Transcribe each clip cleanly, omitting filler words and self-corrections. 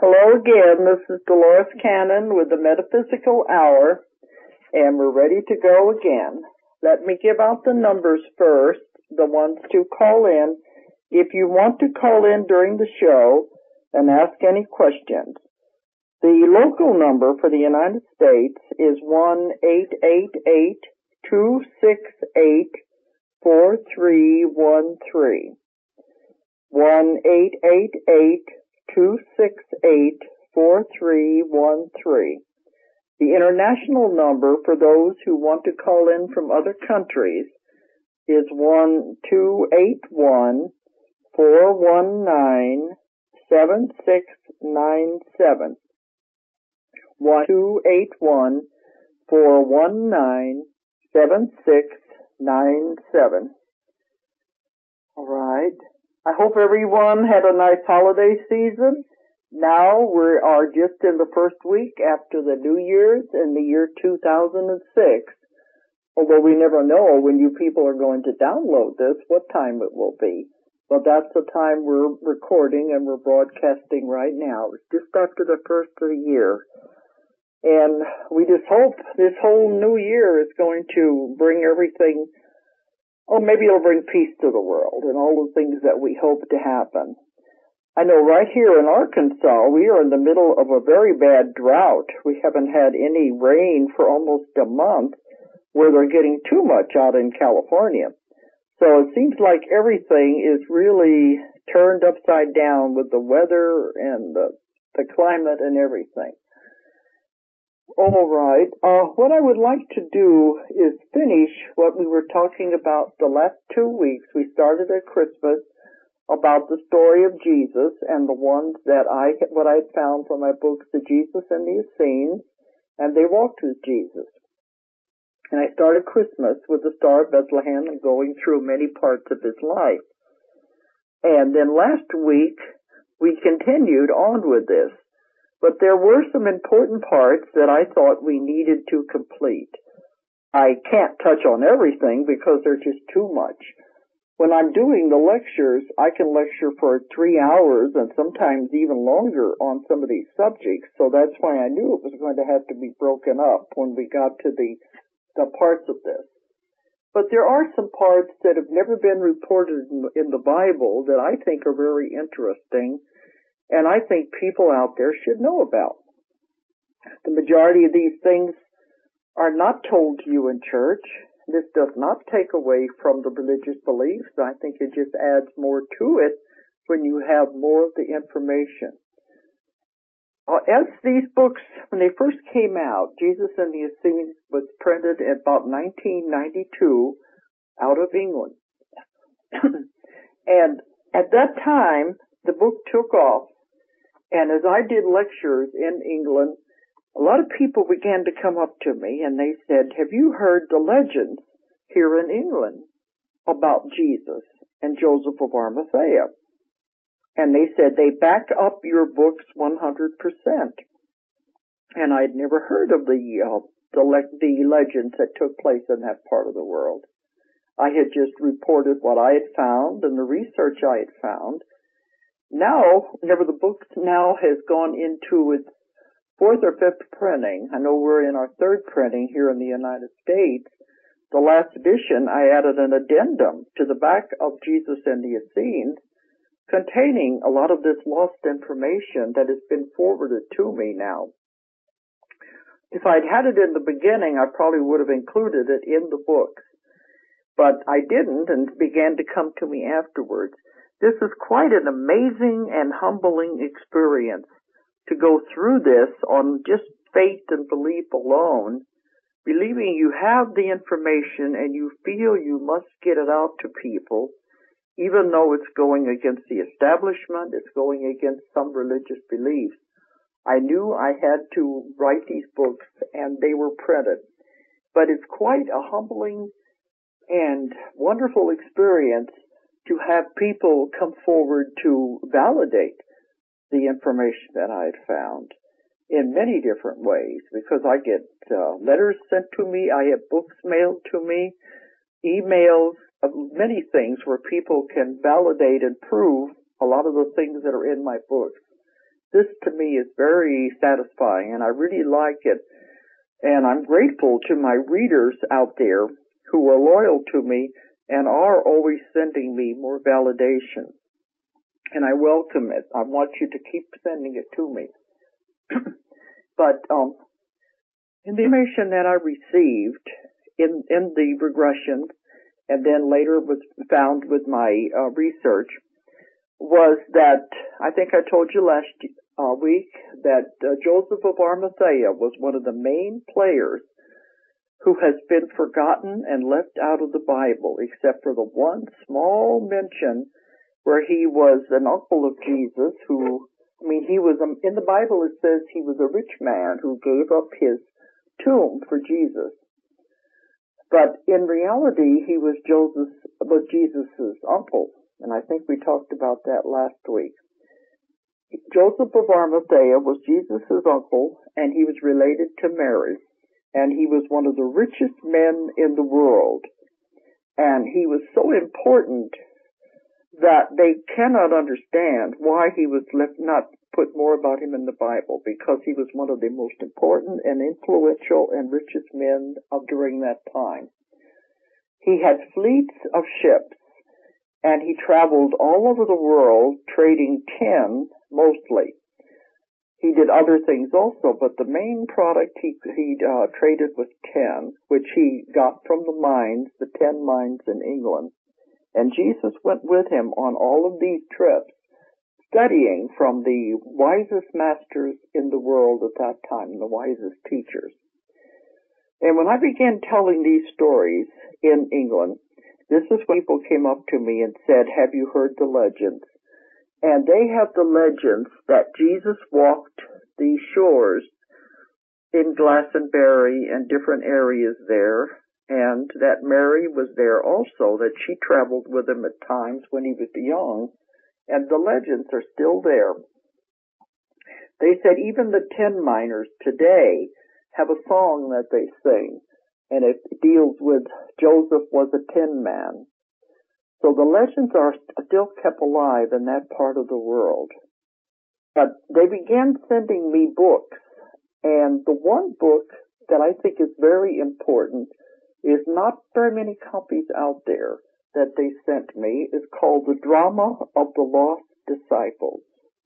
Hello again, this is Dolores Cannon with the Metaphysical Hour, and we're ready to go again. Let me give out the numbers first, the ones to call in. If you want to call in during the show and ask any questions, the local number for the United States is 1-888-268-4313. 1-888-268-4313. The international number for those who want to call in from other countries is 1-281-419-7697. 1-281-419-7697. All right. I hope everyone had a nice holiday season. Now we are just in the first week after the New Year's in the year 2006. Although we never know when you people are going to download this, what time it will be. But that's the time we're recording and we're broadcasting right now. It's just after the first of the year. And we just hope this whole new year is going to bring everything. Oh, maybe it'll bring peace to the world and all the things that we hope to happen. I know right here in Arkansas, we are in the middle of a very bad drought. We haven't had any rain for almost a month, where they're getting too much out in California. So it seems like everything is really turned upside down with the weather and the climate and everything. All right. What I would like to do is finish what we were talking about the last 2 weeks. We started at Christmas about the story of Jesus and the ones that what I had found from my books, The Jesus and the Essenes, and They Walked with Jesus. And I started Christmas with the Star of Bethlehem and going through many parts of his life. And then last week, we continued on with this. But there were some important parts that I thought we needed to complete. I can't touch on everything because there's just too much. When I'm doing the lectures, I can lecture for 3 hours and sometimes even longer on some of these subjects. So that's why I knew it was going to have to be broken up when we got to the parts of this. But there are some parts that have never been reported in the Bible that I think are very interesting, and I think people out there should know about. The majority of these things are not told to you in church. This does not take away from the religious beliefs. I think it just adds more to it when you have more of the information. As these books, when they first came out, Jesus and the Essenes was printed in about 1992 out of England. And at that time, the book took off. And as I did lectures in England, a lot of people began to come up to me and they said, have you heard the legends here in England about Jesus and Joseph of Arimathea? And they said they back up your books 100%. And I'd never heard of the legends that took place in that part of the world. I had just reported what I had found and the research I had found. Now, whenever the book now has gone into its 4th or 5th printing, I know we're in our 3rd printing here in the United States, the last edition I added an addendum to the back of Jesus and the Essenes containing a lot of this lost information that has been forwarded to me now. If I'd had it in the beginning, I probably would have included it in the books. But I didn't, and it began to come to me afterwards. This is quite an amazing and humbling experience to go through this on just faith and belief alone, believing you have the information and you feel you must get it out to people, even though it's going against the establishment, it's going against some religious beliefs. I knew I had to write these books and they were printed. But it's quite a humbling and wonderful experience to have people come forward to validate the information that I had found in many different ways, because I get letters sent to me, I have books mailed to me, emails of many things where people can validate and prove a lot of the things that are in my books. This to me is very satisfying, and I really like it. And I'm grateful to my readers out there who are loyal to me and are always sending me more validation. And I welcome it. I want you to keep sending it to me. But in the information that I received in the regression, and then later was found with my research, was that, I think I told you last week, that Joseph of Arimathea was one of the main players who has been forgotten and left out of the Bible, except for the one small mention where he was an uncle of Jesus who, he was, in the Bible it says he was a rich man who gave up his tomb for Jesus. But in reality, he was Jesus' uncle. And I think we talked about that last week. Joseph of Arimathea was Jesus' uncle, and he was related to Mary. And he was one of the richest men in the world. And he was so important that they cannot understand why he was not put more about him in the Bible, because he was one of the most important and influential and richest men of during that time. He had fleets of ships, and he traveled all over the world trading tin mostly. He did other things also, but the main product he traded was tin, which he got from the mines, the tin mines in England. And Jesus went with him on all of these trips, studying from the wisest masters in the world at that time, the wisest teachers. And when I began telling these stories in England, this is when people came up to me and said, "Have you heard the legends?" And they have the legends that Jesus walked the shores in Glastonbury and different areas there, and that Mary was there also, that she traveled with him at times when he was young, and the legends are still there. They said even the tin miners today have a song that they sing, and it deals with Joseph was a tin man. So the legends are still kept alive in that part of the world. But they began sending me books, and the one book that I think is very important is not very many copies out there that they sent me. It's called The Drama of the Lost Disciples.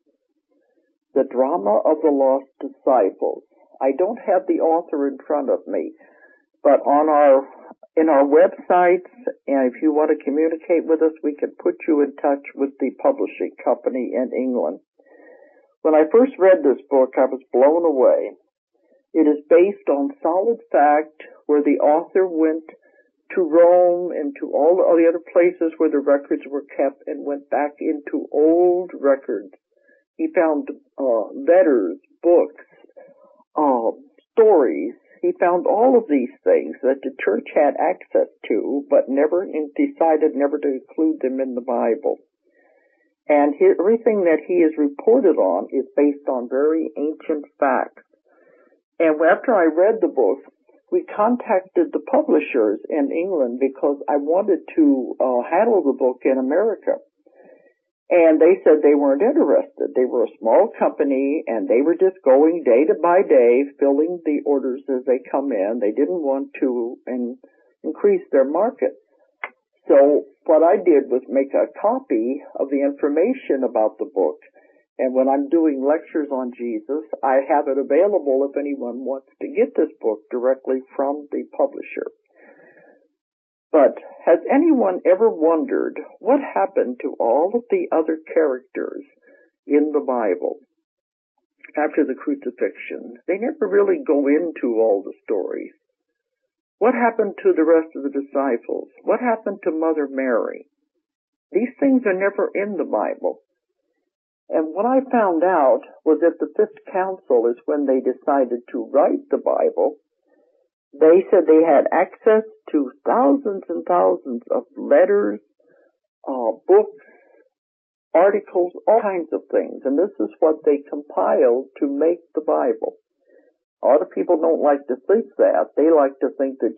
The Drama of the Lost Disciples. I don't have the author in front of me, but in our websites, and if you want to communicate with us, we can put you in touch with the publishing company in England. When I first read this book, I was blown away. It is based on solid fact, where the author went to Rome and to all the other places where the records were kept and went back into old records. He found letters, books, stories. He found all of these things that the church had access to, but decided never to include them in the Bible. And everything that he is reported on is based on very ancient facts. And after I read the book, we contacted the publishers in England because I wanted to handle the book in America. And they said they weren't interested. They were a small company, and they were just going day by day, filling the orders as they come in. They didn't want to increase their market. So what I did was make a copy of the information about the book. And when I'm doing lectures on Jesus, I have it available if anyone wants to get this book directly from the publisher. But has anyone ever wondered what happened to all of the other characters in the Bible after the crucifixion? They never really go into all the stories. What happened to the rest of the disciples? What happened to Mother Mary? These things are never in the Bible. And what I found out was that the Fifth Council is when they decided to write the Bible. They said they had access to thousands and thousands of letters, books, articles, all kinds of things. And this is what they compiled to make the Bible. A lot of people don't like to think that. They like to think that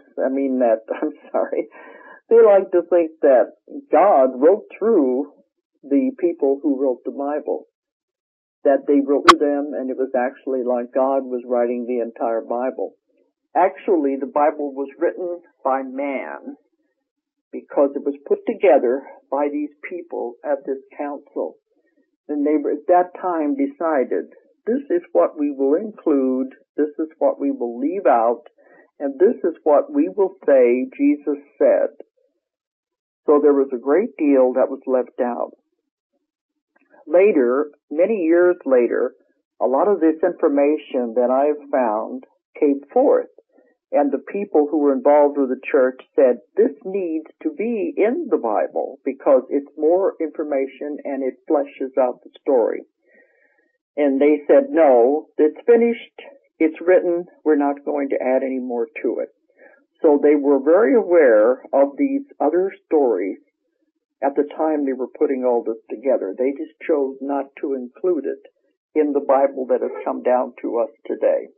they like to think that God wrote through the people who wrote the Bible. that they wrote to them, and it was actually like God was writing the entire Bible. Actually, the Bible was written by man because it was put together by these people at this council. And they were at that time decided, this is what we will include, this is what we will leave out, and this is what we will say Jesus said. So there was a great deal that was left out. Later, many years later, a lot of this information that I've found came forth. And the people who were involved with the church said, this needs to be in the Bible because it's more information and it fleshes out the story. And they said, no, it's finished, it's written, we're not going to add any more to it. So they were very aware of these other stories at the time they were putting all this together. They just chose not to include it in the Bible that has come down to us today.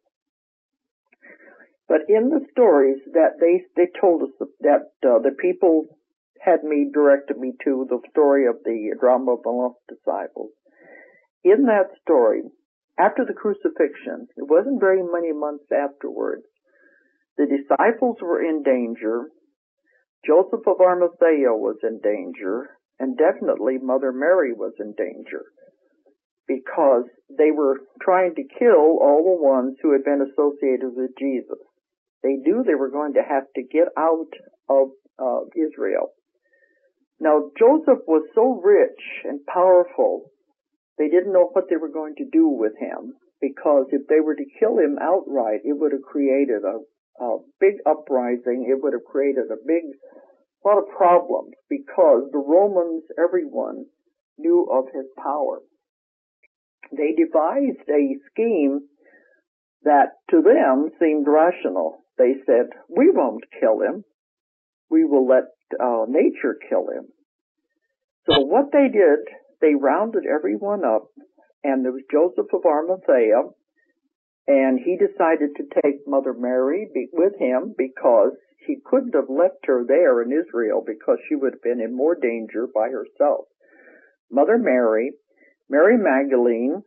But in the stories that they told us that the people had directed me to, the story of the drama of the lost disciples. In that story, after the crucifixion, it wasn't very many months afterwards, the disciples were in danger, Joseph of Arimathea was in danger, and definitely Mother Mary was in danger, because they were trying to kill all the ones who had been associated with Jesus. They knew they were going to have to get out of Israel. Now, Joseph was so rich and powerful, they didn't know what they were going to do with him, because if they were to kill him outright, it would have created a big uprising. It would have created a lot of problems, because the Romans, everyone, knew of his power. They devised a scheme that to them seemed rational. They said, we won't kill him. We will let nature kill him. So what they did, they rounded everyone up, and there was Joseph of Arimathea, and he decided to take Mother Mary with him because he couldn't have left her there in Israel because she would have been in more danger by herself. Mother Mary, Mary Magdalene,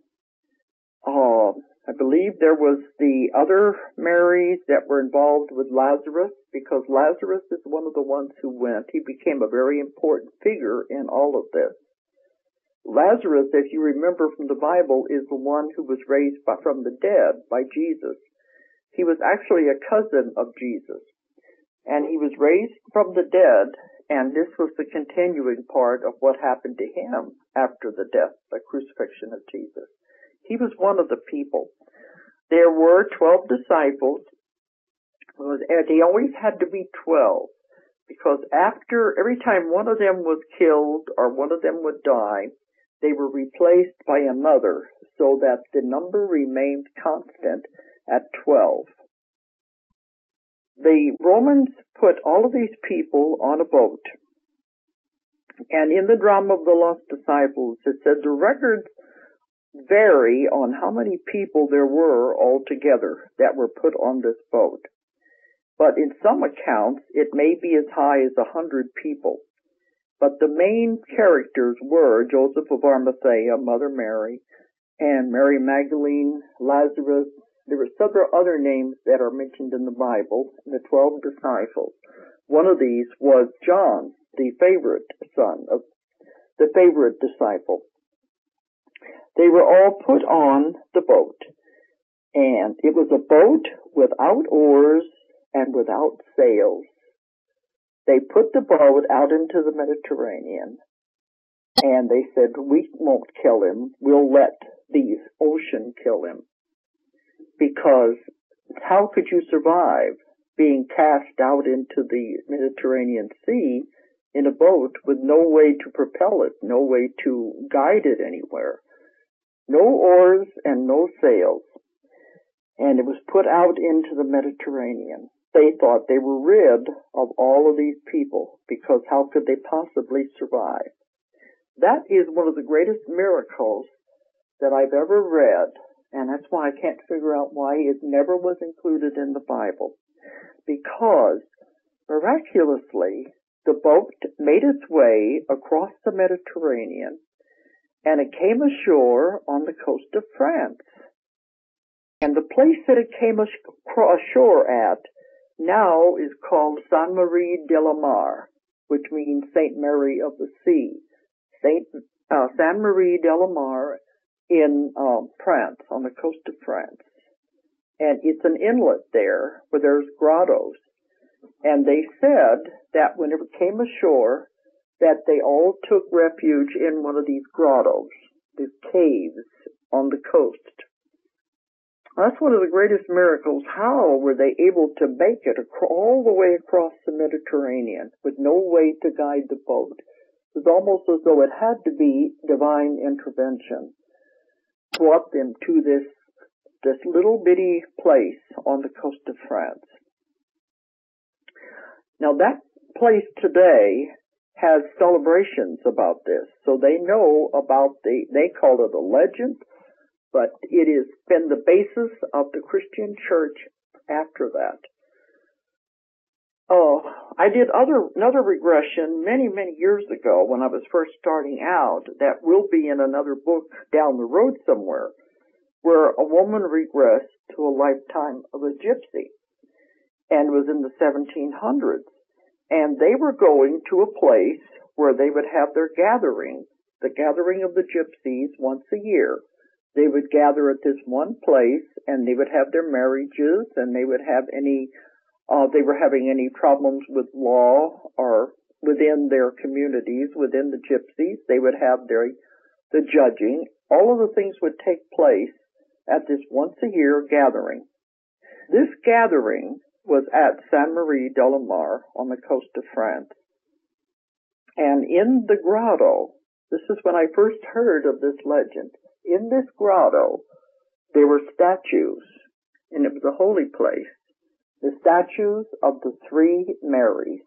I believe there was the other Marys that were involved with Lazarus, because Lazarus is one of the ones who went. He became a very important figure in all of this. Lazarus, if you remember from the Bible, is the one who was raised from the dead by Jesus. He was actually a cousin of Jesus, and he was raised from the dead, and this was the continuing part of what happened to him after the death, the crucifixion of Jesus. He was one of the people. There were 12 disciples. They always had to be 12, because every time one of them was killed or one of them would die, they were replaced by another, so that the number remained constant at 12. The Romans put all of these people on a boat, and in the drama of the lost disciples, it said the records vary on how many people there were altogether that were put on this boat. But in some accounts, it may be as high as 100 people. But the main characters were Joseph of Arimathea, Mother Mary, and Mary Magdalene, Lazarus. There were several other names that are mentioned in the Bible, the 12 disciples. One of these was John, the favorite disciple. They were all put on the boat, and it was a boat without oars and without sails. They put the boat out into the Mediterranean, and they said, we won't kill him, we'll let the ocean kill him. Because how could you survive being cast out into the Mediterranean Sea in a boat with no way to propel it, no way to guide it anywhere? No oars and no sails. And it was put out into the Mediterranean. They thought they were rid of all of these people, because how could they possibly survive? That is one of the greatest miracles that I've ever read, and that's why I can't figure out why it never was included in the Bible. Because, miraculously, the boat made its way across the Mediterranean, and it came ashore on the coast of France. And the place that it came ashore at now is called Sainte Marie de la Mer, which means Saint Mary of the Sea. Sainte Marie de la Mer in France, on the coast of France. And it's an inlet there where there's grottos. And they said that whenever it came ashore, that they all took refuge in one of these grottos, these caves on the coast. That's one of the greatest miracles. How were they able to make it all the way across the Mediterranean with no way to guide the boat? It was almost as though it had to be divine intervention. Brought them to this little bitty place on the coast of France. Now that place today has celebrations about this, so they know about they call it a legend, but it has been the basis of the Christian church after that. Oh, I did another regression many years ago when I was first starting out that will be in another book down the road somewhere, where a woman regressed to a lifetime of a gypsy and was in the 1700s. And they were going to a place where they would have their gathering, the gathering of the gypsies once a year. They would gather at this one place and they would have their marriages and they would have they were having any problems with law or within their communities, within the gypsies. They would have the judging. All of the things would take place at this once a year gathering. This gathering was at Sainte Marie de la Mer on the coast of France. And in the grotto, this is when I first heard of this legend, in this grotto there were statues, and it was a holy place, the statues of the three Marys.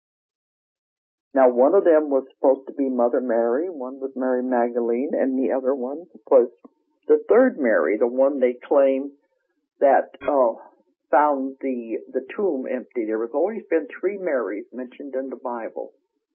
Now one of them was supposed to be Mother Mary, one was Mary Magdalene, and the other one was the third Mary, the one they claim that found the tomb empty. There has always been three Marys mentioned in the Bible.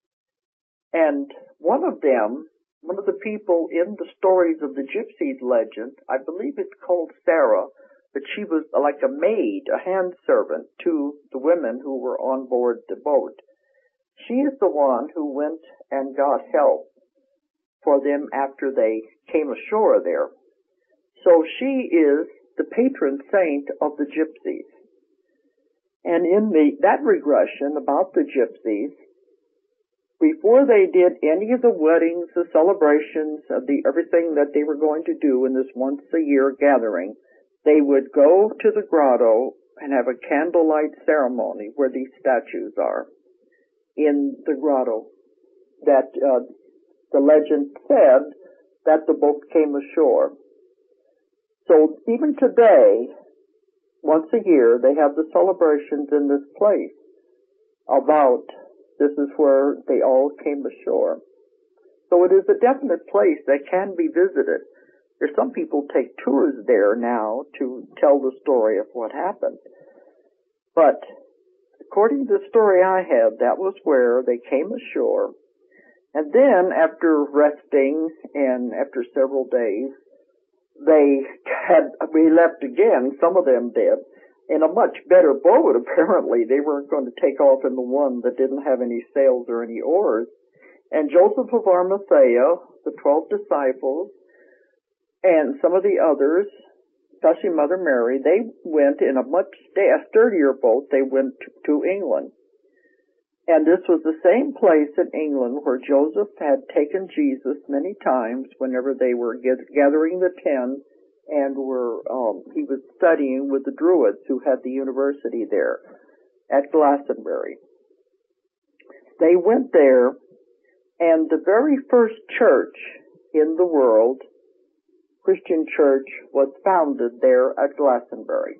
And one of the people in the stories of the Gypsies legend, I believe it's called Sarah, but she was like a maid, a hand servant to the women who were on board the boat. She is the one who went and got help for them after they came ashore there. So she is the patron saint of the Gypsies. And in that regression about the Gypsies, before they did any of the weddings, the celebrations, of everything that they were going to do in this once a year gathering, they would go to the grotto and have a candlelight ceremony where these statues are in the grotto. That the legend said that the boat came ashore. So even today, once a year, they have the celebrations in this place about this is where they all came ashore. So it is a definite place that can be visited. There's some people take tours there now to tell the story of what happened. But according to the story I had, that was where they came ashore. And then after resting and after several days, we left again, some of them did, in a much better boat, apparently. They weren't going to take off in the one that didn't have any sails or any oars. And Joseph of Arimathea, the 12 disciples, and some of the others, especially Mother Mary, they went in a much sturdier boat. They went to England. And this was the same place in England where Joseph had taken Jesus many times whenever they were gathering the 10 and he was studying with the Druids who had the university there at Glastonbury. They went there, and the very first church in the world, Christian church, was founded there at Glastonbury.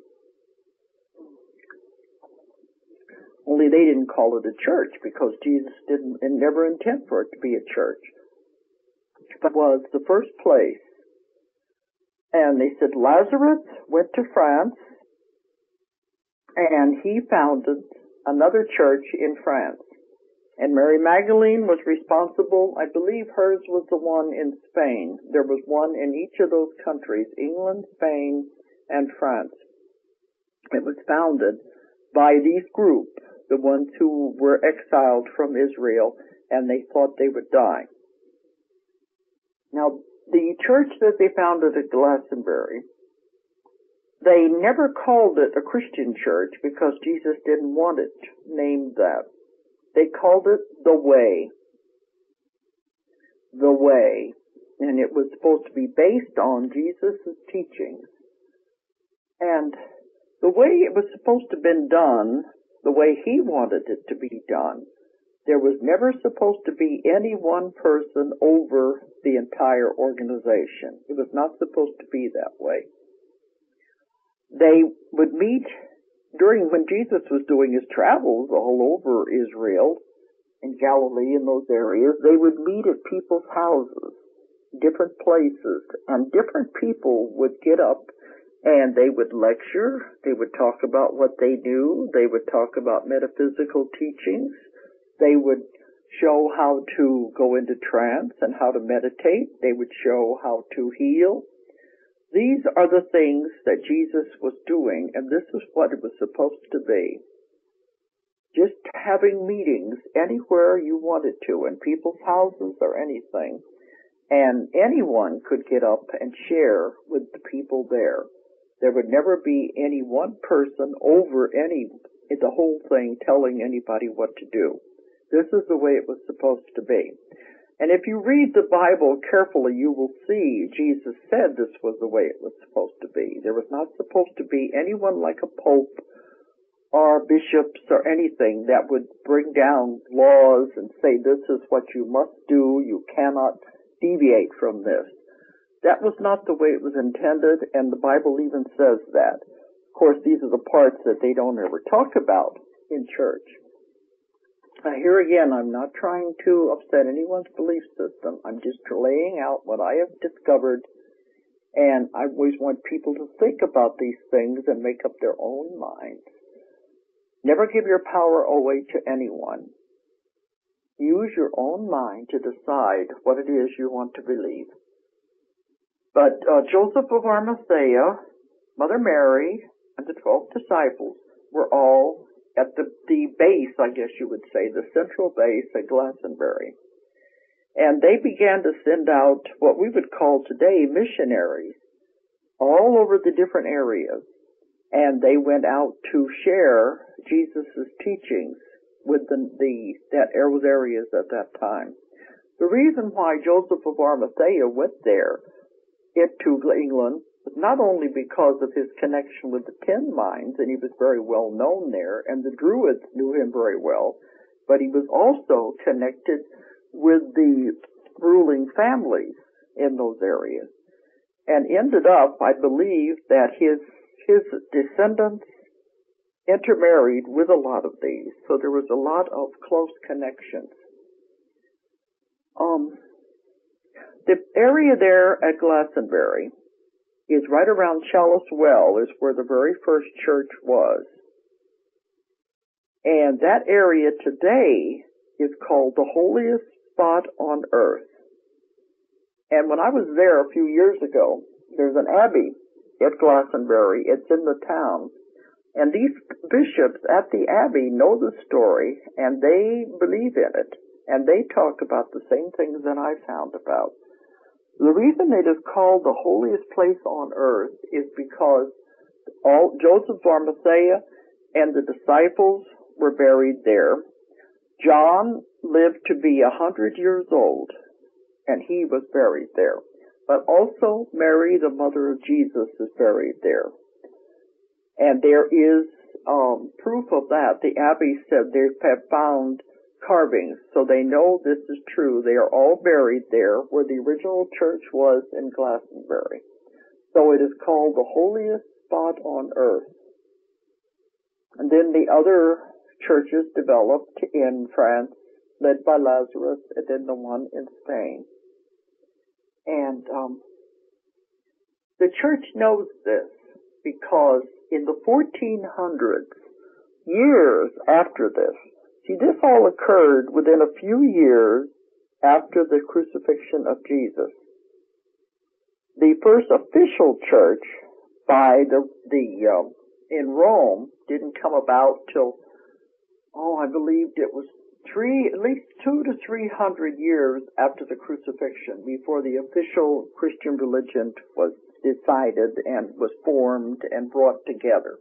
Only they didn't call it a church because Jesus didn't and never intended for it to be a church. But it was the first place. And they said Lazarus went to France and he founded another church in France. And Mary Magdalene was responsible. I believe hers was the one in Spain. There was one in each of those countries, England, Spain, and France. It was founded by these groups, the ones who were exiled from Israel, and they thought they would die. Now, the church that they founded at Glastonbury, they never called it a Christian church because Jesus didn't want it named that. They called it The Way. The Way. And it was supposed to be based on Jesus' teachings. And the way it was supposed to have been done, the way he wanted it to be done, there was never supposed to be any one person over the entire organization. It was not supposed to be that way. They would meet when Jesus was doing his travels all over Israel and Galilee in those areas. They would meet at people's houses, different places, and different people would get up and they would lecture. They would talk about what they knew. They would talk about metaphysical teachings. They would show how to go into trance and how to meditate. They would show how to heal. These are the things that Jesus was doing, and this is what it was supposed to be. Just having meetings anywhere you wanted to, in people's houses or anything, and anyone could get up and share with the people there. There would never be any one person over the whole thing telling anybody what to do. This is the way it was supposed to be. And if you read the Bible carefully, you will see Jesus said this was the way it was supposed to be. There was not supposed to be anyone like a pope or bishops or anything that would bring down laws and say this is what you must do, you cannot deviate from this. That was not the way it was intended, and the Bible even says that. Of course, these are the parts that they don't ever talk about in church. Here again, I'm not trying to upset anyone's belief system. I'm just laying out what I have discovered, and I always want people to think about these things and make up their own minds. Never give your power away to anyone. Use your own mind to decide what it is you want to believe. But Joseph of Arimathea, Mother Mary, and the 12 disciples were all at the base, I guess you would say, the central base at Glastonbury. And they began to send out what we would call today missionaries all over the different areas. And they went out to share Jesus' teachings with those areas at that time. The reason why Joseph of Arimathea went there into England was not only because of his connection with the Tin Mines, and he was very well known there, and the Druids knew him very well, but he was also connected with the ruling families in those areas, and ended up, I believe, that his descendants intermarried with a lot of these, so there was a lot of close connections. The area there at Glastonbury is right around Chalice Well, is where the very first church was. And that area today is called the holiest spot on earth. And when I was there a few years ago, there's an abbey at Glastonbury. It's in the town. And these bishops at the abbey know the story, and they believe in it. And they talk about the same things that I found about. The reason it is called the holiest place on earth is because Joseph of Arimathea and the disciples were buried there. John lived to be 100 years old, and he was buried there. But also Mary, the mother of Jesus, is buried there. And there is proof of that. The abbey said they have found carvings, so they know this is true. They are all buried there where the original church was in Glastonbury. So it is called the holiest spot on earth. And then the other churches developed in France, led by Lazarus, and then the one in Spain. And the church knows this because in the 1400s, years after this, See, this all occurred within a few years after the crucifixion of Jesus. The first official church in Rome didn't come about till, I believed it was at least 200 to 300 years after the crucifixion, before the official Christian religion was decided and was formed and brought together.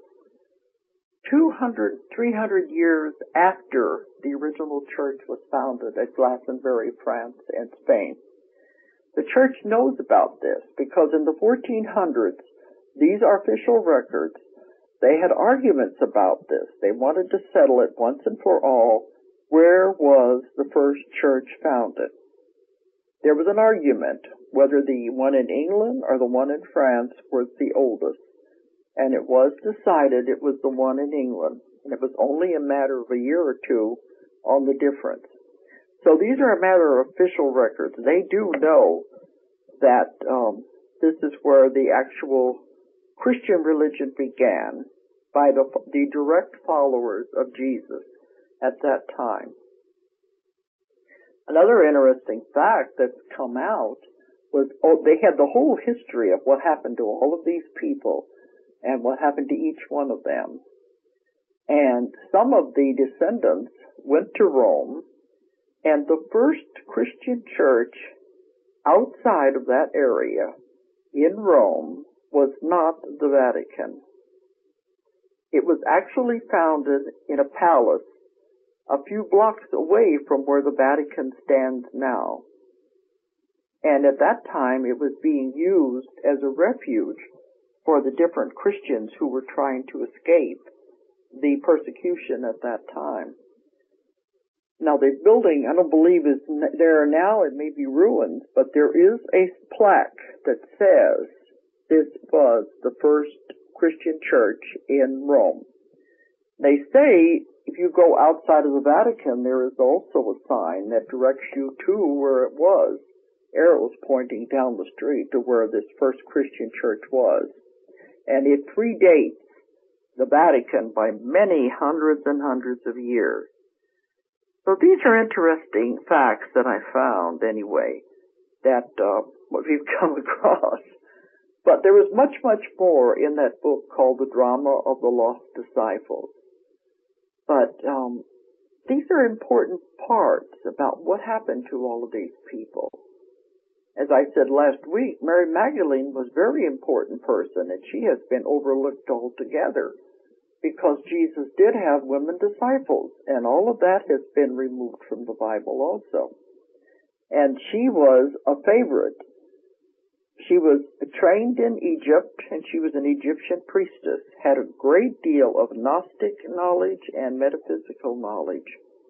200, 300 years after the original church was founded at Glastonbury, France and Spain. The church knows about this because in the 1400s, these are official records. They had arguments about this. They wanted to settle it once and for all. Where was the first church founded? There was an argument whether the one in England or the one in France was the oldest. And it was decided it was the one in England. And it was only a matter of a year or two on the difference. So these are a matter of official records. They do know that this is where the actual Christian religion began, by the direct followers of Jesus at that time. Another interesting fact that's come out was they had the whole history of what happened to all of these people and what happened to each one of them. And some of the descendants went to Rome, and the first Christian church outside of that area in Rome was not the Vatican. It was actually founded in a palace a few blocks away from where the Vatican stands now. And at that time, it was being used as a refuge for the different Christians who were trying to escape the persecution at that time. Now, the building, I don't believe is there now. It may be ruined, but there is a plaque that says this was the first Christian church in Rome. They say if you go outside of the Vatican, there is also a sign that directs you to where it was. Arrows pointing down the street to where this first Christian church was. And it predates the Vatican by many hundreds and hundreds of years. So these are interesting facts that I found anyway, that what we've come across. But there was much, much more in that book called The Drama of the Lost Disciples. But these are important parts about what happened to all of these people. As I said last week, Mary Magdalene was a very important person, and she has been overlooked altogether because Jesus did have women disciples, and all of that has been removed from the Bible also. And she was a favorite. She was trained in Egypt, and she was an Egyptian priestess, had a great deal of Gnostic knowledge and metaphysical knowledge.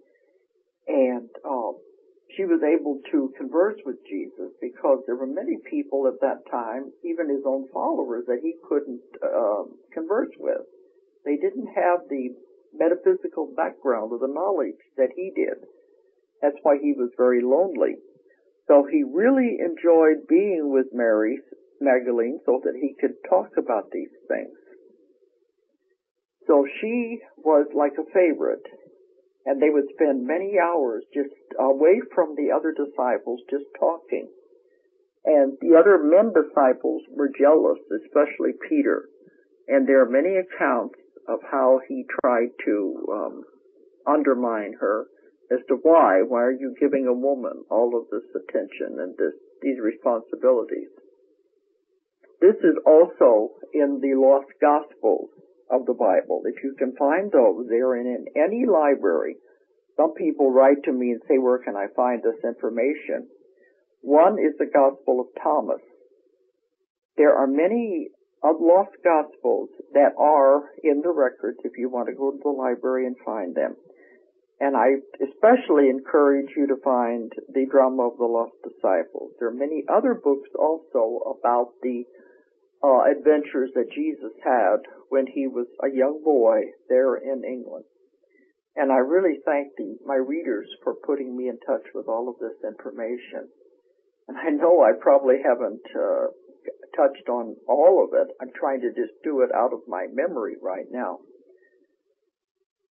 And she was able to converse with Jesus because there were many people at that time, even his own followers, that he couldn't converse with. They didn't have the metaphysical background or the knowledge that he did. That's why he was very lonely. So he really enjoyed being with Mary Magdalene so that he could talk about these things. So she was like a favorite, and they would spend many hours just away from the other disciples just talking. And the other men disciples were jealous, especially Peter. And there are many accounts of how he tried to undermine her as to why are you giving a woman all of this attention and these responsibilities. This is also in the Lost Gospels of the Bible. If you can find those, they are in any library. Some people write to me and say, where can I find this information? One is the Gospel of Thomas. There are many lost Gospels that are in the records if you want to go to the library and find them. And I especially encourage you to find the Drama of the Lost Disciples. There are many other books also about the adventures that Jesus had when he was a young boy there in England. And I really thank my readers for putting me in touch with all of this information. And I know I probably haven't touched on all of it. I'm trying to just do it out of my memory right now.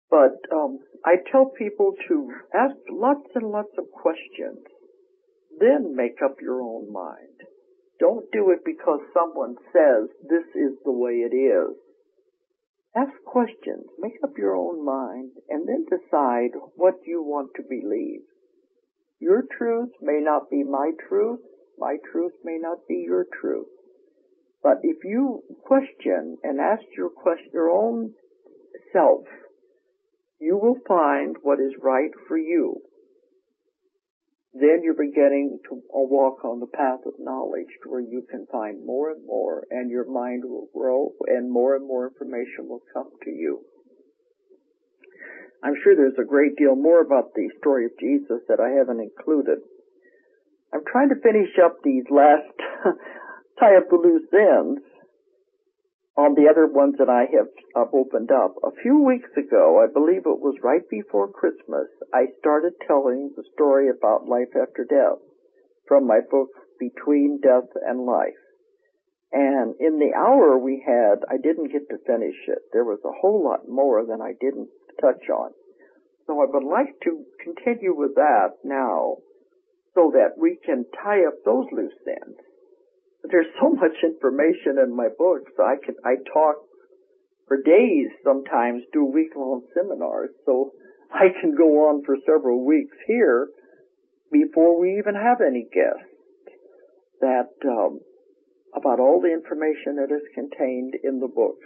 But I tell people to ask lots and lots of questions, then make up your own mind. Don't do it because someone says this is the way it is. Ask questions, make up your own mind, and then decide what you want to believe. Your truth may not be my truth may not be your truth. But if you question and ask your own self, you will find what is right for you. Then you're beginning to walk on the path of knowledge where you can find more and your mind will grow and more information will come to you. I'm sure there's a great deal more about the story of Jesus that I haven't included. I'm trying to finish up these last tie up the loose ends on the other ones that I have opened up. A few weeks ago, I believe it was right before Christmas, I started telling the story about life after death from my book, Between Death and Life. And in the hour we had, I didn't get to finish it. There was a whole lot more than I didn't touch on. So I would like to continue with that now so that we can tie up those loose ends. There's so much information in my books. I talk for days sometimes, do week-long seminars, so I can go on for several weeks here before we even have any guests about all the information that is contained in the books.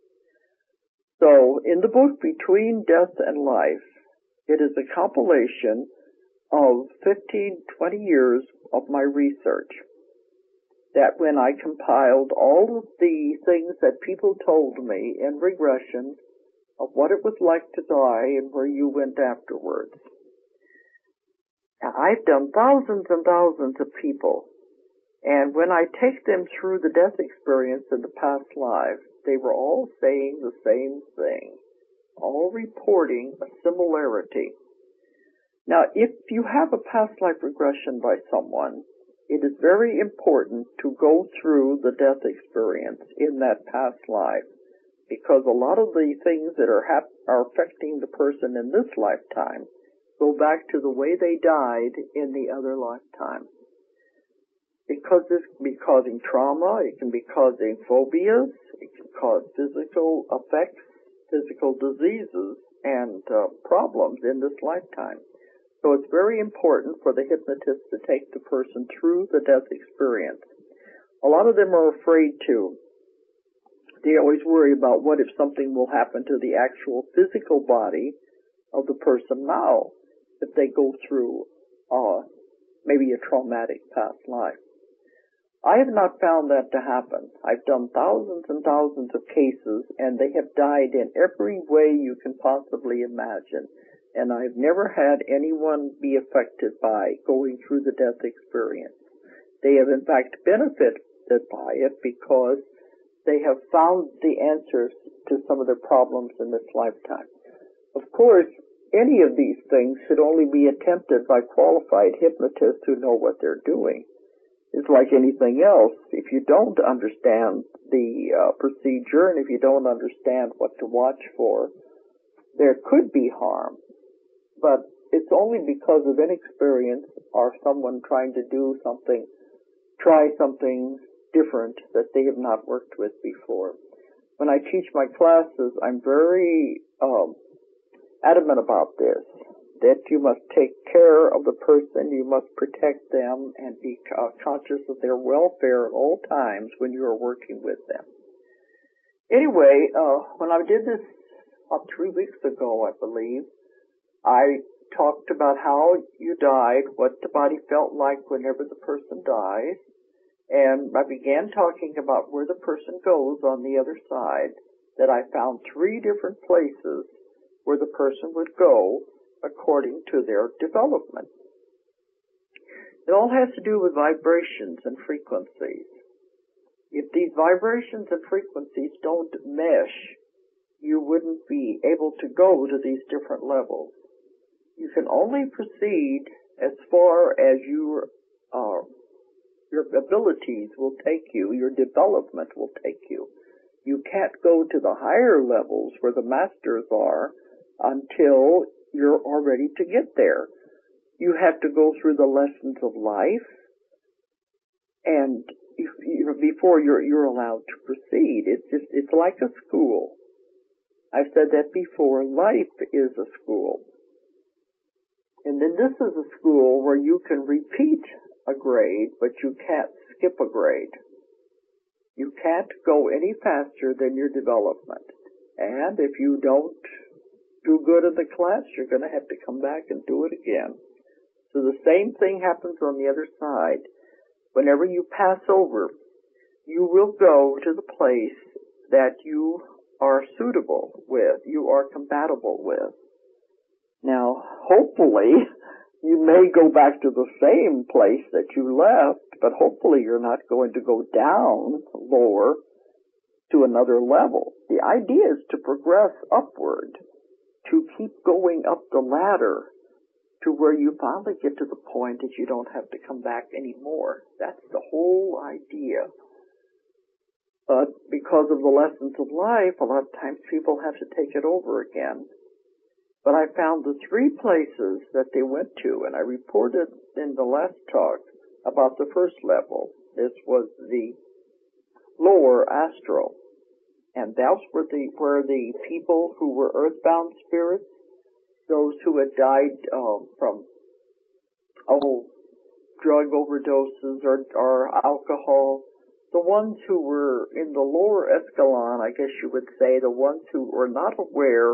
So in the book Between Death and Life, it is a compilation of 15, 20 years of my research. That when I compiled all of the things that people told me in regression of what it was like to die and where you went afterwards. Now, I've done thousands and thousands of people, and when I take them through the death experience in the past life, they were all saying the same thing, all reporting a similarity. Now, if you have a past life regression by someone, it is very important to go through the death experience in that past life, because a lot of the things that are affecting the person in this lifetime go back to the way they died in the other lifetime. Because this can be causing trauma, it can be causing phobias, it can cause physical effects, physical diseases, and problems in this lifetime. So it's very important for the hypnotist to take the person through the death experience. A lot of them are afraid to. They always worry about what if something will happen to the actual physical body of the person now if they go through maybe a traumatic past life. I have not found that to happen. I've done thousands and thousands of cases, and they have died in every way you can possibly imagine. And I've never had anyone be affected by going through the death experience. They have in fact benefited by it because they have found the answers to some of their problems in this lifetime. Of course, any of these things should only be attempted by qualified hypnotists who know what they're doing. It's like anything else. If you don't understand the procedure and if you don't understand what to watch for, there could be harm. But it's only because of inexperience or someone trying to do something, try something different that they have not worked with before. When I teach my classes, I'm very adamant about this, that you must take care of the person, you must protect them, and be conscious of their welfare at all times when you are working with them. Anyway, when I did this about 3 weeks ago, I believe, I talked about how you died, what the body felt like whenever the person dies, and I began talking about where the person goes on the other side, that I found 3 different places where the person would go according to their development. It all has to do with vibrations and frequencies. If these vibrations and frequencies don't mesh, you wouldn't be able to go to these different levels. You can only proceed as far as your abilities will take you, your development will take you. You can't go to the higher levels where the masters are until you're all ready to get there. You have to go through the lessons of life, and before you're allowed to proceed. It's like a school. I've said that before. Life is a school. And then this is a school where you can repeat a grade, but you can't skip a grade. You can't go any faster than your development. And if you don't do good in the class, you're going to have to come back and do it again. So the same thing happens on the other side. Whenever you pass over, you will go to the place that you are suitable with, you are compatible with. Now, hopefully, you may go back to the same place that you left, but hopefully you're not going to go down lower to another level. The idea is to progress upward, to keep going up the ladder to where you finally get to the point that you don't have to come back anymore. That's the whole idea. But because of the lessons of life, a lot of times people have to take it over again. But I found the 3 places that they went to, and I reported in the last talk about the first level. This was the lower astral. And that's where the people who were earthbound spirits, those who had died from drug overdoses or alcohol, the ones who were in the lower escalon, I guess you would say, the ones who were not aware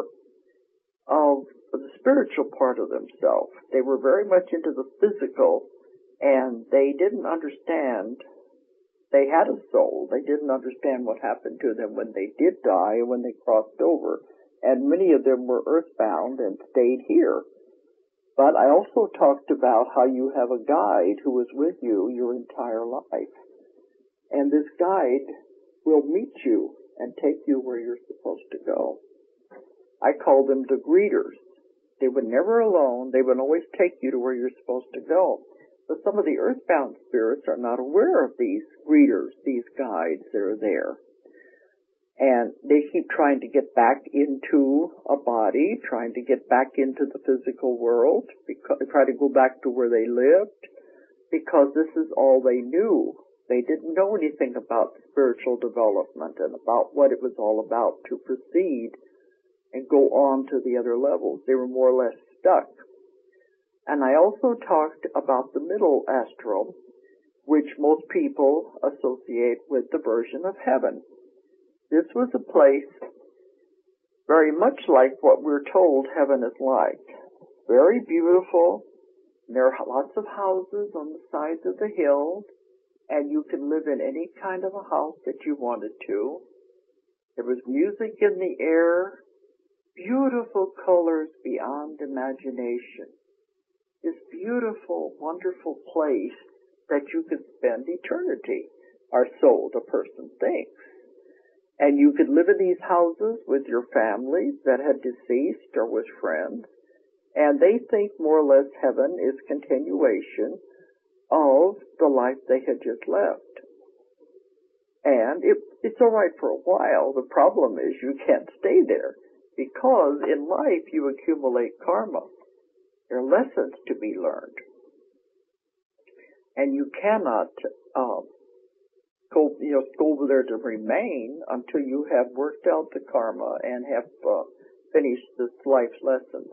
of the spiritual part of themselves. They were very much into the physical, and they didn't understand they had a soul. They didn't understand what happened to them when they did die and when they crossed over. And many of them were earthbound and stayed here. But I also talked about how you have a guide who is with you your entire life. And this guide will meet you and take you where you're supposed to go. I call them the greeters. They were never alone. They would always take you to where you're supposed to go. But some of the earthbound spirits are not aware of these greeters, these guides that are there. And they keep trying to get back into a body, trying to get back into the physical world, try to go back to where they lived, because this is all they knew. They didn't know anything about spiritual development and about what it was all about to proceed and go on to the other levels. They were more or less stuck. And I also talked about the middle astral, which most people associate with the version of heaven. This was a place very much like what we're told heaven is like. Very beautiful. There are lots of houses on the sides of the hills, and you can live in any kind of a house that you wanted to. There was music in the air, beautiful colors beyond imagination. This beautiful, wonderful place that you could spend eternity, or so the person thinks. And you could live in these houses with your families that had deceased or with friends, and they think more or less heaven is continuation of the life they had just left. And it's all right for a while. The problem is you can't stay there, because in life you accumulate karma. There are lessons to be learned. And you cannot go over there to remain until you have worked out the karma and have finished this life's lessons.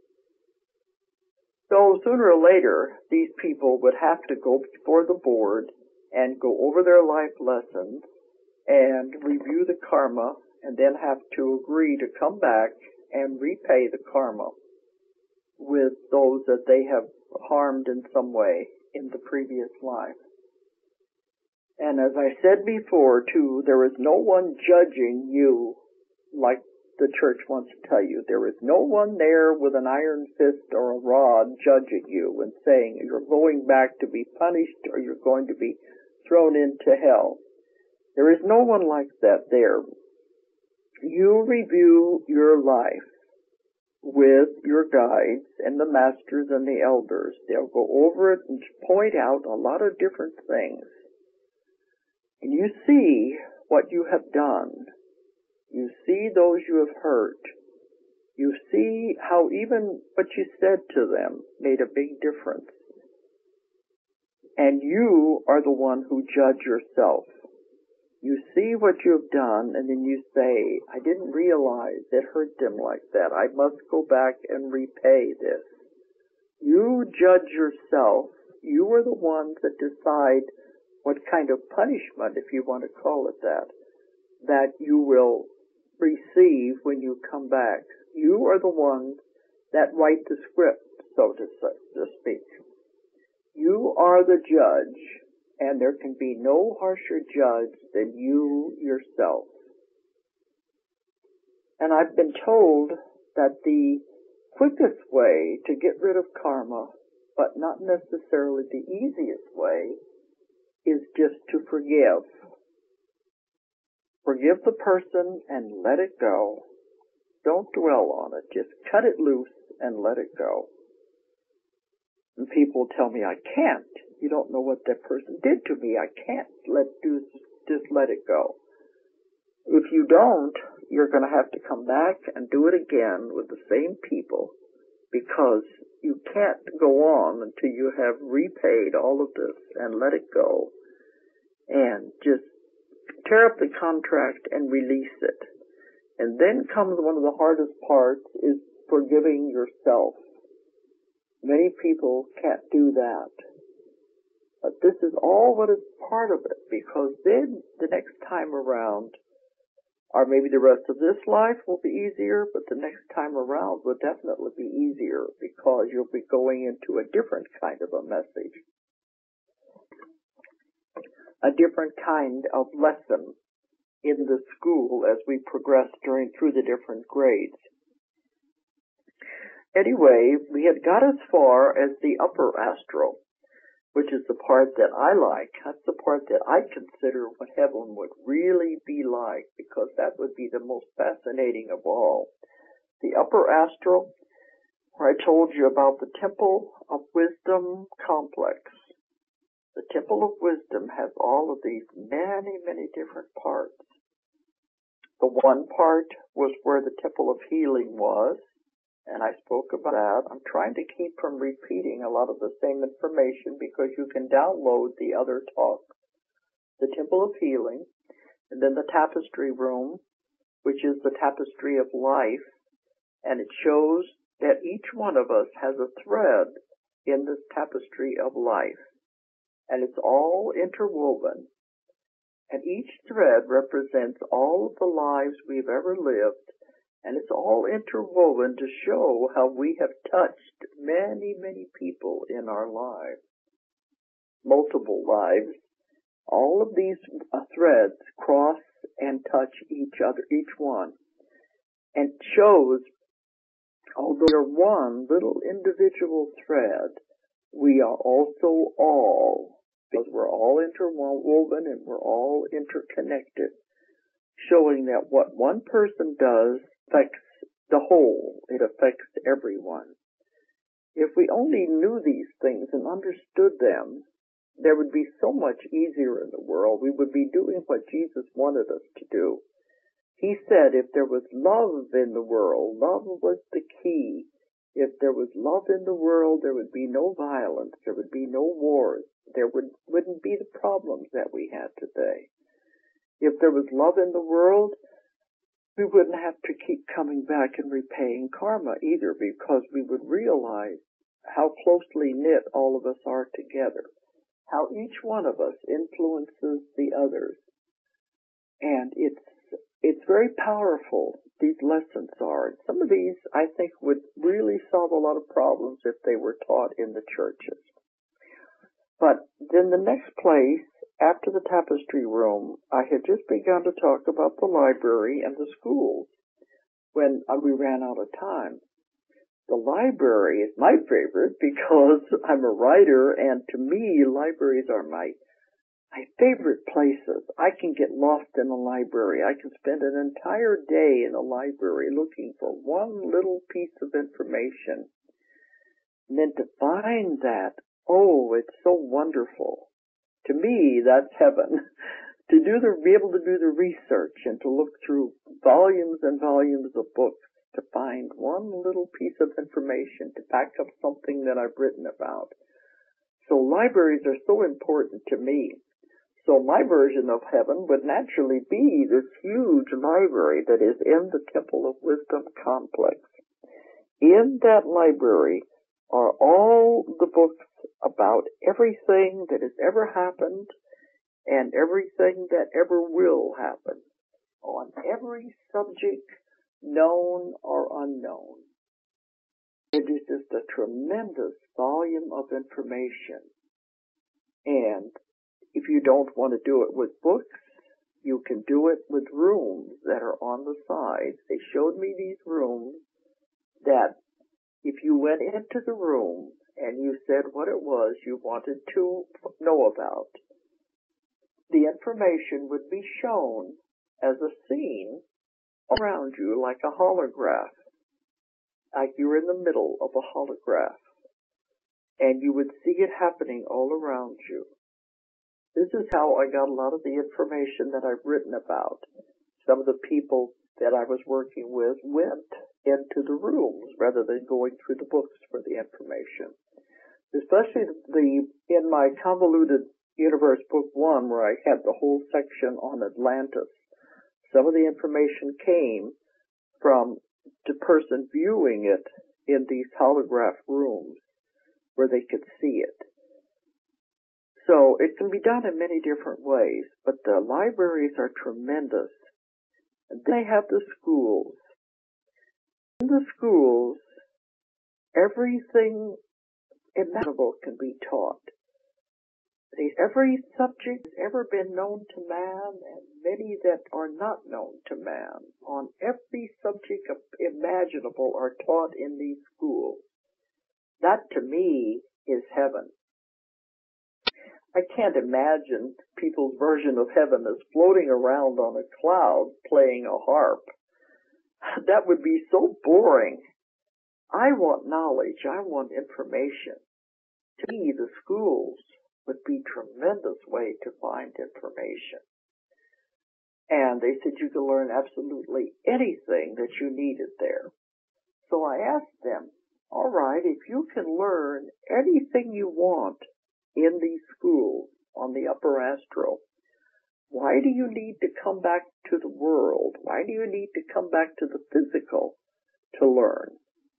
So sooner or later, these people would have to go before the board and go over their life lessons and review the karma, and then have to agree to come back and repay the karma with those that they have harmed in some way in the previous life. And as I said before, too, there is no one judging you like the church wants to tell you. There is no one there with an iron fist or a rod judging you and saying you're going back to be punished or you're going to be thrown into hell. There is no one like that there. You review your life with your guides and the masters and the elders. They'll go over it and point out a lot of different things. And you see what you have done. You see those you have hurt. You see how even what you said to them made a big difference. And you are the one who judge yourself. You see what you have done, and then you say, I didn't realize it hurt them like that. I must go back and repay this. You judge yourself. You are the ones that decide what kind of punishment, if you want to call it that you will receive when you come back. You are the ones that write the script, so to speak. You are the judge, and there can be no harsher judge than you yourself. And I've been told that the quickest way to get rid of karma, but not necessarily the easiest way, is just to forgive. Forgive the person and let it go. Don't dwell on it. Just cut it loose and let it go. And people tell me, I can't. You don't know what that person did to me. I can't just let it go. If you don't, you're going to have to come back and do it again with the same people, because you can't go on until you have repaid all of this and let it go and just tear up the contract and release it. And then comes one of the hardest parts, is forgiving yourself. Many people can't do that. But this is all what is part of it, because then the next time around, or maybe the rest of this life will be easier, but the next time around will definitely be easier, because you'll be going into a different kind of a message, a different kind of lesson in the school as we progress through the different grades. Anyway, we had got as far as the upper astral, which is the part that I like. That's the part that I consider what heaven would really be like, because that would be the most fascinating of all. The upper astral, where I told you about the Temple of Wisdom complex. The Temple of Wisdom has all of these many, many different parts. The one part was where the Temple of Healing was, and I spoke about that. I'm trying to keep from repeating a lot of the same information, because you can download the other talks. The Temple of Healing, and then the Tapestry Room, which is the Tapestry of Life, and it shows that each one of us has a thread in this Tapestry of Life, and it's all interwoven. And each thread represents all of the lives we've ever lived, and it's all interwoven to show how we have touched many, many people in our lives, multiple lives. All of these threads cross and touch each other, each one, and shows, although we are one little individual thread, we are also all, because we're all interwoven and we're all interconnected, showing that what one person does affects the whole. It affects everyone. If we only knew these things and understood them, there would be so much easier in the world. We would be doing what Jesus wanted us to do. He said if there was love in the world, love was the key. If there was love in the world, there would be no violence, there would be no wars, there wouldn't be the problems that we have today. If there was love in the world, we wouldn't have to keep coming back and repaying karma either, because we would realize how closely knit all of us are together, how each one of us influences the others. And it's very powerful, these lessons are. And some of these, I think, would really solve a lot of problems if they were taught in the churches. But then the next place, after the Tapestry Room, I had just begun to talk about the library and the schools when we ran out of time. The library is my favorite because I'm a writer, and to me, libraries are my favorite places. I can get lost in a library. I can spend an entire day in a library looking for one little piece of information. And then to find that, oh, it's so wonderful. To me, that's heaven. Be able to do the research and to look through volumes and volumes of books to find one little piece of information to back up something that I've written about. So libraries are so important to me. So my version of heaven would naturally be this huge library that is in the Temple of Wisdom complex. In that library are all the books about everything that has ever happened and everything that ever will happen on every subject, known or unknown. It is just a tremendous volume of information. And if you don't want to do it with books, you can do it with rooms that are on the sides. They showed me these rooms that if you went into the room and you said what it was you wanted to know about, the information would be shown as a scene around you like a holograph, like you're in the middle of a holograph, and you would see it happening all around you. This is how I got a lot of the information that I've written about. Some of the people that I was working with went into the rooms rather than going through the books for the information. Especially in my Convoluted Universe Book 1, where I had the whole section on Atlantis. Some of the information came from the person viewing it in these holograph rooms where they could see it. So it can be done in many different ways, but the libraries are tremendous. They have the schools. In the schools, everything imaginable can be taught. Every subject has ever been known to man, and many that are not known to man, on every subject imaginable are taught in these schools. That, to me, is heaven. I can't imagine people's version of heaven as floating around on a cloud playing a harp. That would be so boring. I want knowledge. I want information. To me, the schools would be a tremendous way to find information. And they said you could learn absolutely anything that you needed there. So I asked them, all right, if you can learn anything you want in these schools on the upper astral, why do you need to come back to the world? Why do you need to come back to the physical to learn?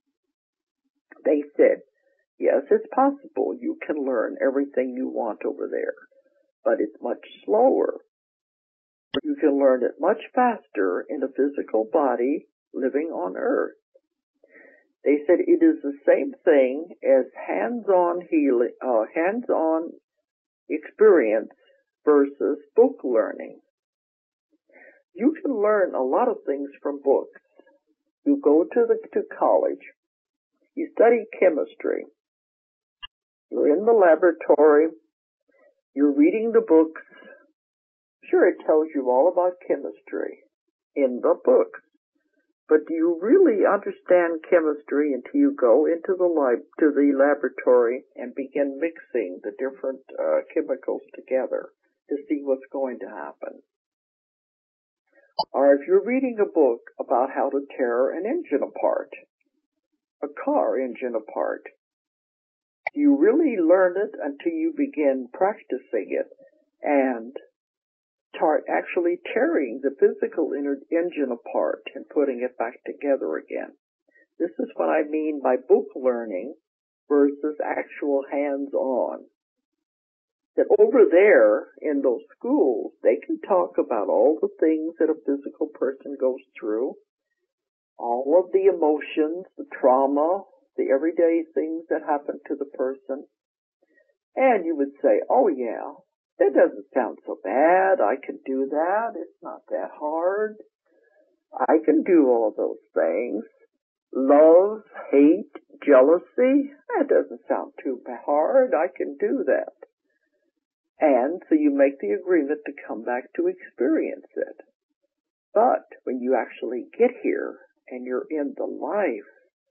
They said, yes, it's possible you can learn everything you want over there, but it's much slower. You can learn it much faster in a physical body living on Earth. They said it is the same thing as hands-on healing, hands-on experience versus book learning. You can learn a lot of things from books. You go to college, you study chemistry, you're in the laboratory, you're reading the books. Sure, it tells you all about chemistry in the books. But do you really understand chemistry until you go into the laboratory and begin mixing the different chemicals together to see what's going to happen? Or if you're reading a book about how to tear an engine apart, a car engine apart, do you really learn it until you begin practicing it and start actually tearing the physical engine apart and putting it back together again? This is what I mean by book learning versus actual hands-on. That over there in those schools, they can talk about all the things that a physical person goes through, all of the emotions, the trauma, the everyday things that happen to the person. And you would say, oh yeah, that doesn't sound so bad. I can do that. It's not that hard. I can do all those things. Love, hate, jealousy, that doesn't sound too hard. I can do that. And so you make the agreement to come back to experience it. But when you actually get here and you're in the life,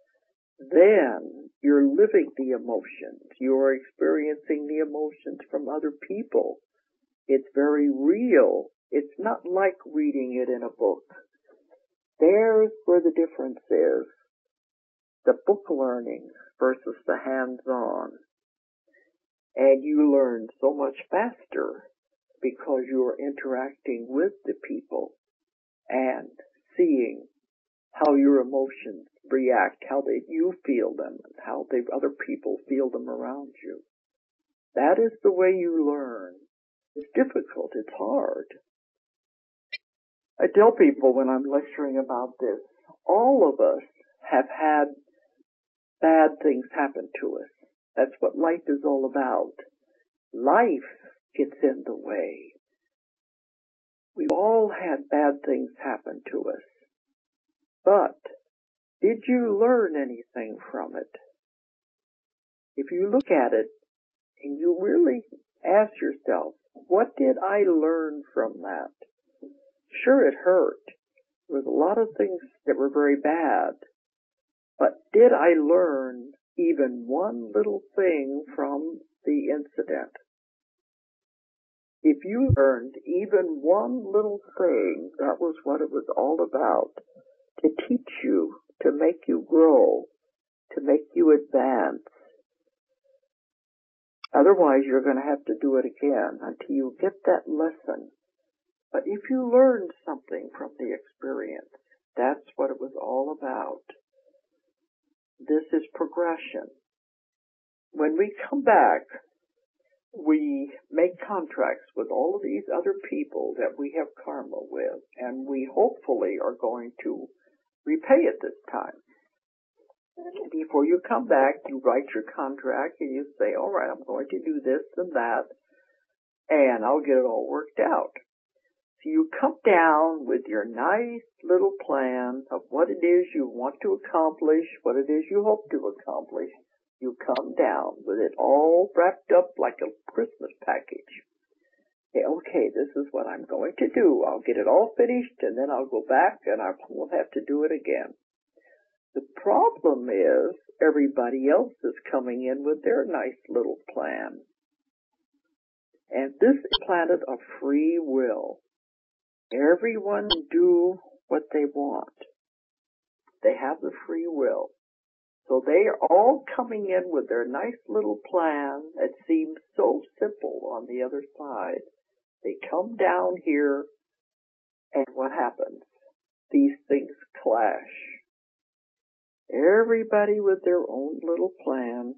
then you're living the emotions. You're experiencing the emotions from other people. It's very real. It's not like reading it in a book. There's where the difference is. The book learning versus the hands-on. And you learn so much faster because you are interacting with the people and seeing how your emotions react, how you feel them, and how other people feel them around you. That is the way you learn. It's difficult. It's hard. I tell people when I'm lecturing about this, all of us have had bad things happen to us. That's what life is all about. Life gets in the way. We've all had bad things happen to us. But did you learn anything from it? If you look at it and you really ask yourself, what did I learn from that? Sure, it hurt. There was a lot of things that were very bad. But did I learn even one little thing from the incident? If you learned even one little thing, that was what it was all about. To teach you, to make you grow, to make you advance. Otherwise, you're going to have to do it again until you get that lesson. But if you learned something from the experience, that's what it was all about. This is progression. When we come back, we make contracts with all of these other people that we have karma with, and we hopefully are going to repay it this time. Before you come back, you write your contract and you say, all right, I'm going to do this and that, and I'll get it all worked out. So you come down with your nice little plan of what it is you want to accomplish, what it is you hope to accomplish. You come down with it all wrapped up like a Christmas package. Okay, this is what I'm going to do. I'll get it all finished, and then I'll go back, and I won't have to do it again. The problem is everybody else is coming in with their nice little plan. And this is a planet of free will. Everyone can do what they want. They have the free will. So they are all coming in with their nice little plan that seems so simple on the other side. They come down here, and what happens? These things clash. Everybody with their own little plan,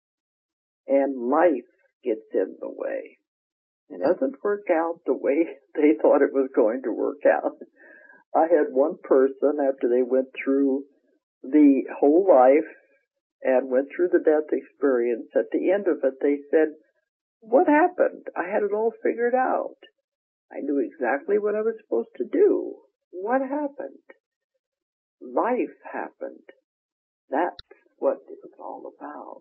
and life gets in the way. It doesn't work out the way they thought it was going to work out. I had one person, after they went through the whole life and went through the death experience, at the end of it they said, what happened? I had it all figured out. I knew exactly what I was supposed to do. What happened? Life happened. That's what it was all about.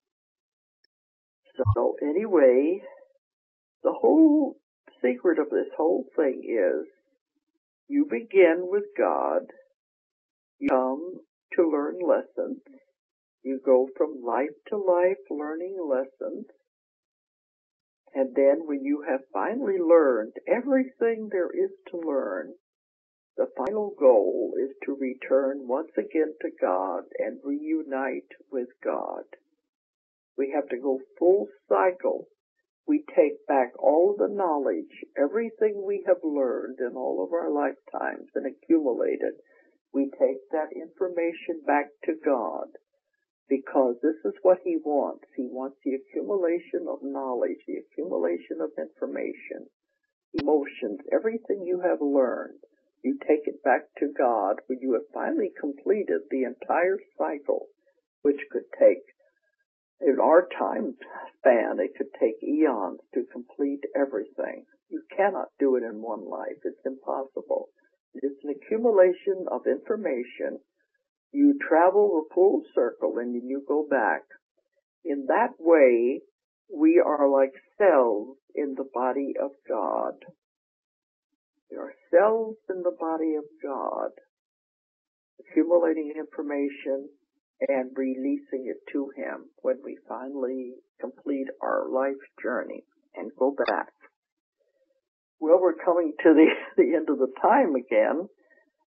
So anyway, the whole secret of this whole thing is you begin with God, you come to learn lessons, you go from life to life learning lessons, and then when you have finally learned everything there is to learn, the final goal is to return once again to God and reunite with God. We have to go full cycle. We take back all of the knowledge, everything we have learned in all of our lifetimes and accumulated. We take that information back to God because this is what He wants. He wants the accumulation of knowledge, the accumulation of information, emotions, everything you have learned. You take it back to God when you have finally completed the entire cycle, which could take, in our time span, it could take eons to complete everything. You cannot do it in one life. It's impossible. It's an accumulation of information. You travel a full circle and then you go back. In that way, we are like cells in the body of God. We are cells in the body of God, accumulating information and releasing it to Him when we finally complete our life journey and go back. Well, we're coming to the end of the time again,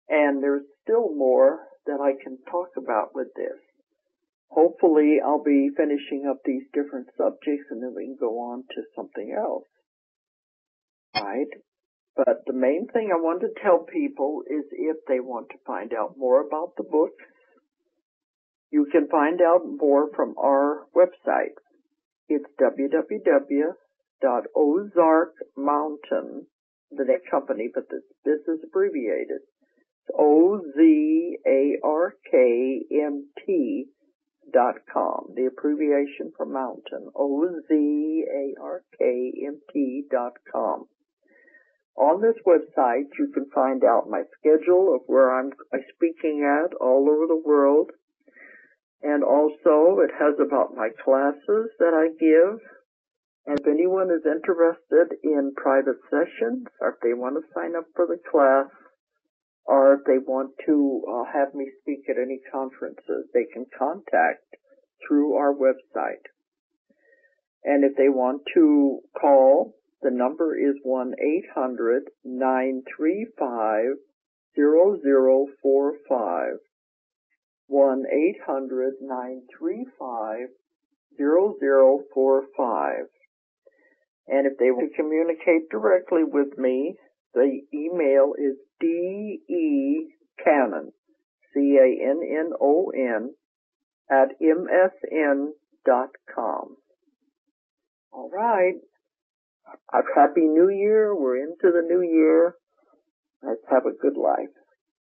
And there's still more that I can talk about with this. Hopefully I'll be finishing up these different subjects and then we can go on to something else. Right? But the main thing I want to tell people is if they want to find out more about the books, you can find out more from our website. It's www.ozarkmountain, the name company, but this is abbreviated. It's OZARKMT.com, the abbreviation for mountain, OZARKMT.com. On this website, you can find out my schedule of where I'm speaking at all over the world. And also, it has about my classes that I give. And if anyone is interested in private sessions, or if they want to sign up for the class, or if they want to have me speak at any conferences, they can contact through our website. And if they want to call, the number is 1-800-935-0045. 1-800-935-0045. And if they want to communicate directly with me, the email is DECannon, CANNON, @MSN.com. All right. A Happy New Year. We're into the new year. Let's have a good life.